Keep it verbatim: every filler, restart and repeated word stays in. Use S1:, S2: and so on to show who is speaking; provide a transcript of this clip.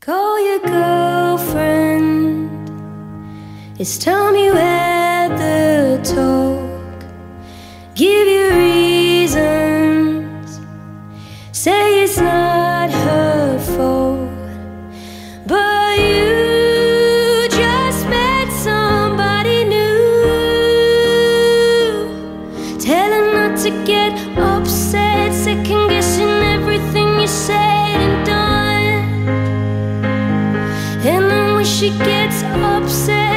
S1: Call your girlfriend, it's time you had the talk. Give you reasons, say it's not her fault, but you just met somebody new. Tell her not to get upset, second guessing everything you said and done. And then when she gets upset,